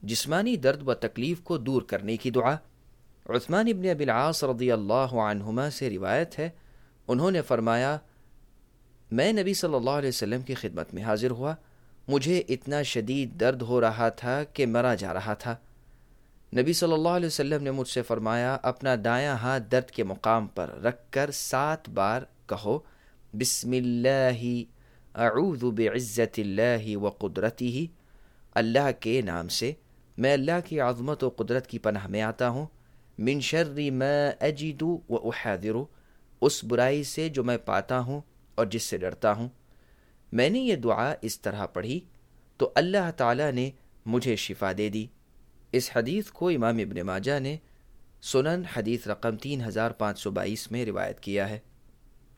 जिस्मानी दर्द व तकलीफ़ को दूर करने की दुआ। उस्मान इब्न अबिल आस रज़ियल्लाहु अन्हुमा से रिवायत है, उन्होंने फरमाया, मैं नबी सल्लल्लाहु अलैहि वसल्लम की खिदमत में हाजिर हुआ। मुझे इतना शदीद दर्द हो रहा था कि मरा जा रहा था। नबी सल्लल्लाहु अलैहि वसल्लम ने मुझसे फरमाया, अपना दायां हाथ दर्द के मुकाम पर रखकर 7 बार कहो, बिस्मिल्लाहि अऊज़ु बिइज़्ज़तिल्लाहि व क़ुदरतिही, अल्लाह के नाम से मैं अल्लाह की अज़मत व कुदरत की पनाह में आता हूँ। मिन शर्रि मा अजिदु व उहाज़िरु, उस बुराई से जो मैं पाता हूँ और जिससे डरता हूँ। मैंने ये दुआ इस तरह पढ़ी तो अल्लाह ताला ने मुझे शिफा दे दी। इस हदीस को इमाम इब्न माजा ने सुनन हदीस रकम 3522 में रिवायत किया है।